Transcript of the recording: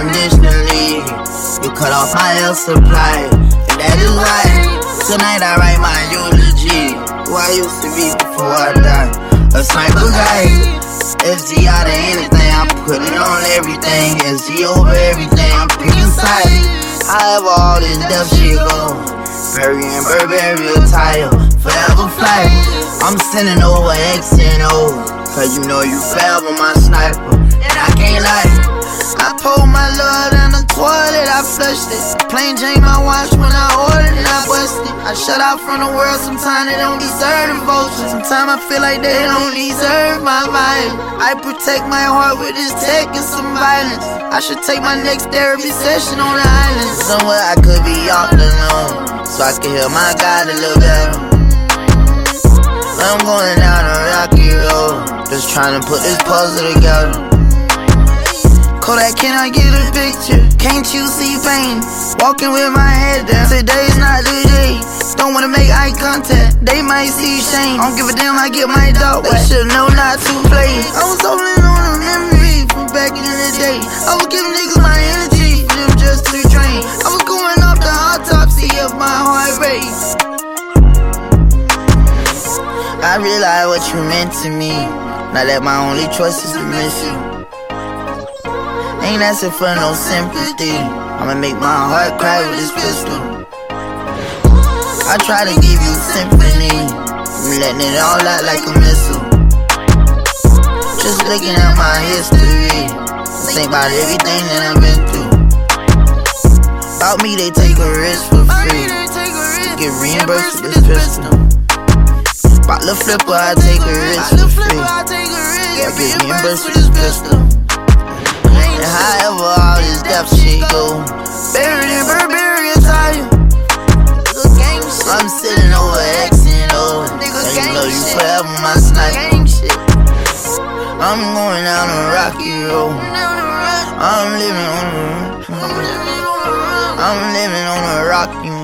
unconditionally. You cut off my air supply, and that is why tonight I write my eulogy. Who I used to be before I died. A sniper guy, SG out of anything, I put it on everything. SG over everything, I'm picking sides. However all this death shit go, Perry and Burberry attire, forever fly. I'm sending over X and O, cause you know you forever my sniper, and I can't lie. I pulled my love down the toilet, I flushed it. Plain Jane my watch when I ordered it, I busted. I shut out from the world, sometimes they don't deserve devotion. Sometimes I feel like they don't deserve my vibe. I protect my heart with this tech and some violence. I should take my next therapy session on the island. Somewhere I could be all alone, so I can hear my God a little better. I'm going down a rocky road, just trying to put this puzzle together. Kodak, can I get a picture? Can't you see pain? Walking with my head down. Today's not the day. Don't wanna make eye contact, they might see shame. I don't give a damn, I get my dog. They should know not to play. I was holding on a memory from back in the day. I was giving niggas my energy, for them just to drain. I was going off the autopsy of my heart rate. I realize what you meant to me. Now that my only choice is to miss you. Ain't asking for no sympathy. I'ma make my heart cry with this pistol. I try to give you symphony, I'm letting it all out like a missile. Just looking at my history, think about everything that I've been through. About me, they take a risk for free, get reimbursed with this pistol. About the flipper, I take a risk for free, get reimbursed with this pistol. And however all this death shit go, buried in Burberry attire. I'm sitting over X and O, and you know you forever my sniper. I'm going down a rocky road, I'm living on a rocky road.